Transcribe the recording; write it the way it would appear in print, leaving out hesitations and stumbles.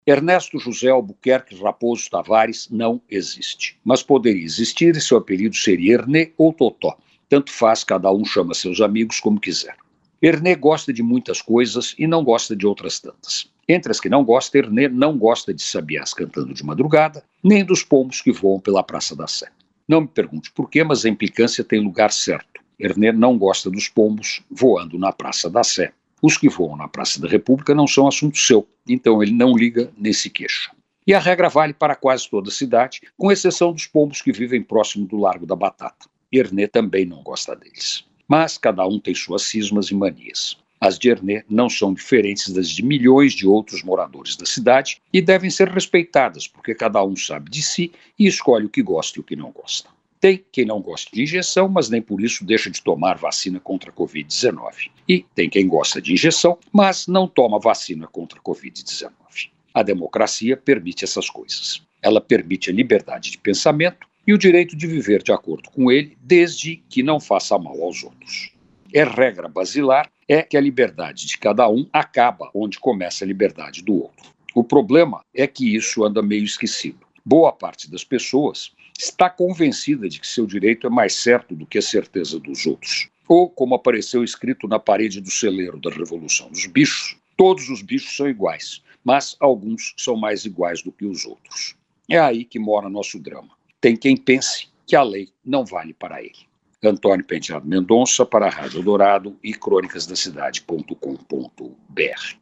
Ernesto José Albuquerque Raposo Tavares não existe, mas poderia existir e seu apelido seria Ernê ou Totó. Tanto faz, cada um chama seus amigos como quiser. Ernê gosta de muitas coisas e não gosta de outras tantas. Entre as que não gosta, Ernê não gosta de sabiás cantando de madrugada, nem dos pombos que voam pela Praça da Sé. Não me pergunte por quê, mas a implicância tem lugar certo. Ernê não gosta dos pombos voando na Praça da Sé. Os que voam na Praça da República não são assunto seu, então ele não liga nem se queixa. E a regra vale para quase toda a cidade, com exceção dos pombos que vivem próximo do Largo da Batata. Ernê também não gosta deles. Mas cada um tem suas cismas e manias. As de Ernê não são diferentes das de milhões de outros moradores da cidade e devem ser respeitadas, porque cada um sabe de si e escolhe o que gosta e o que não gosta. Tem quem não gosta de injeção, mas nem por isso deixa de tomar vacina contra a Covid-19. E tem quem gosta de injeção, mas não toma vacina contra a Covid-19. A democracia permite essas coisas. Ela permite a liberdade de pensamento e o direito de viver de acordo com ele, desde que não faça mal aos outros. Regra basilar é que a liberdade de cada um acaba onde começa a liberdade do outro. O problema é que isso anda meio esquecido. Boa parte das pessoas está convencida de que seu direito é mais certo do que a certeza dos outros. Ou, como apareceu escrito na parede do celeiro da Revolução dos Bichos, todos os bichos são iguais, mas alguns são mais iguais do que os outros. É aí que mora nosso drama. Tem quem pense que a lei não vale para ele. Antônio Penteado Mendonça, para a Rádio Eldorado e crônicasdacidade.com.br.